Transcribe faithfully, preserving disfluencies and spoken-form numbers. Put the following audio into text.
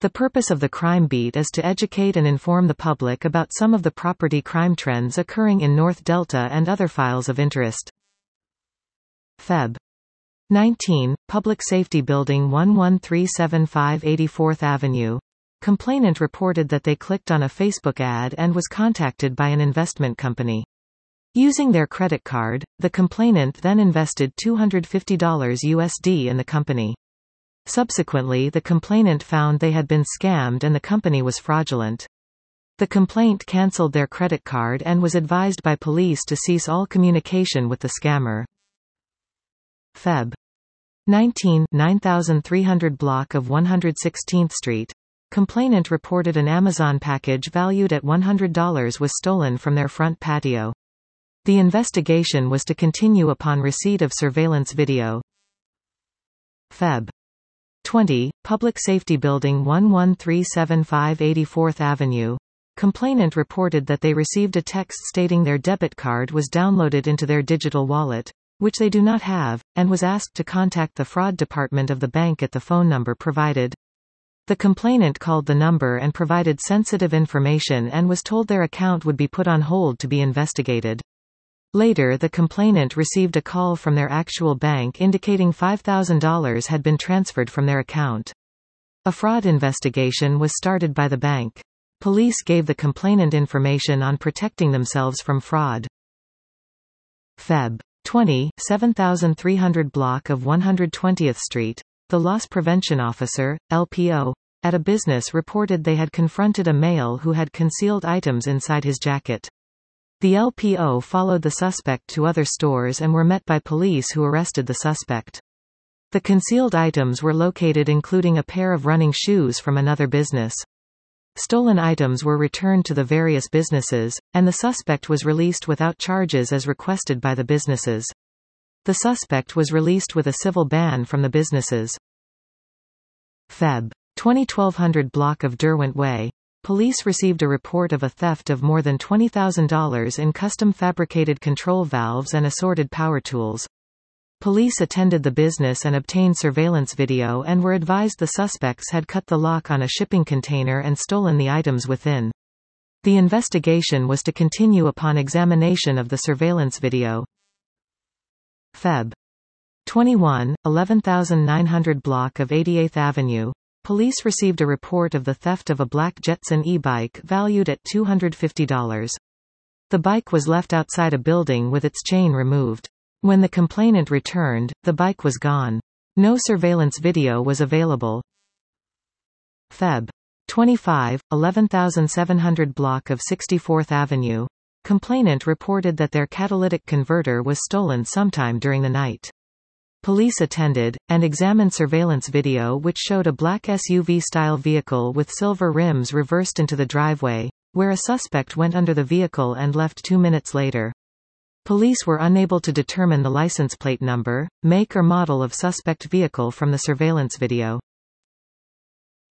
The purpose of the Crime Beat is to educate and inform the public about some of the property crime trends occurring in North Delta and other files of interest. February nineteenth, Public Safety Building one one three seven five eighty-fourth Avenue. Complainant reported that they clicked on a Facebook ad and was contacted by an investment company. Using their credit card, the complainant then invested two hundred fifty dollars U S D in the company. Subsequently, the complainant found they had been scammed and the company was fraudulent. The complaint canceled their credit card and was advised by police to cease all communication with the scammer. February nineteenth, nine thousand three hundred block of one hundred sixteenth Street. Complainant reported an Amazon package valued at one hundred dollars was stolen from their front patio. The investigation was to continue upon receipt of surveillance video. February twentieth, Public Safety Building one one three seven five eighty-fourth Avenue. Complainant reported that they received a text stating their debit card was downloaded into their digital wallet, which they do not have, and was asked to contact the fraud department of the bank at the phone number provided. The complainant called the number and provided sensitive information and was told their account would be put on hold to be investigated. Later, the complainant received a call from their actual bank indicating five thousand dollars had been transferred from their account. A fraud investigation was started by the bank. Police gave the complainant information on protecting themselves from fraud. February twentieth, seven thousand three hundred block of one hundred twentieth Street. The loss prevention officer, L P O, at a business reported they had confronted a male who had concealed items inside his jacket. The L P O followed the suspect to other stores and were met by police who arrested the suspect. The concealed items were located including a pair of running shoes from another business. Stolen items were returned to the various businesses, and the suspect was released without charges as requested by the businesses. The suspect was released with a civil ban from the businesses. February twentieth, twelve hundred block of Derwent Way. Police received a report of a theft of more than twenty thousand dollars in custom fabricated control valves and assorted power tools. Police attended the business and obtained surveillance video and were advised the suspects had cut the lock on a shipping container and stolen the items within. The investigation was to continue upon examination of the surveillance video. February twenty-first, eleven thousand nine hundred block of eighty-eighth Avenue. Police received a report of the theft of a black Jetson e-bike valued at two hundred fifty dollars. The bike was left outside a building with its chain removed. When the complainant returned, the bike was gone. No surveillance video was available. February twenty-fifth, eleven thousand seven hundred block of sixty-fourth Avenue. Complainant reported that their catalytic converter was stolen sometime during the night. Police attended, and examined surveillance video which showed a black S U V-style vehicle with silver rims reversed into the driveway, where a suspect went under the vehicle and left two minutes later. Police were unable to determine the license plate number, make or model of suspect vehicle from the surveillance video.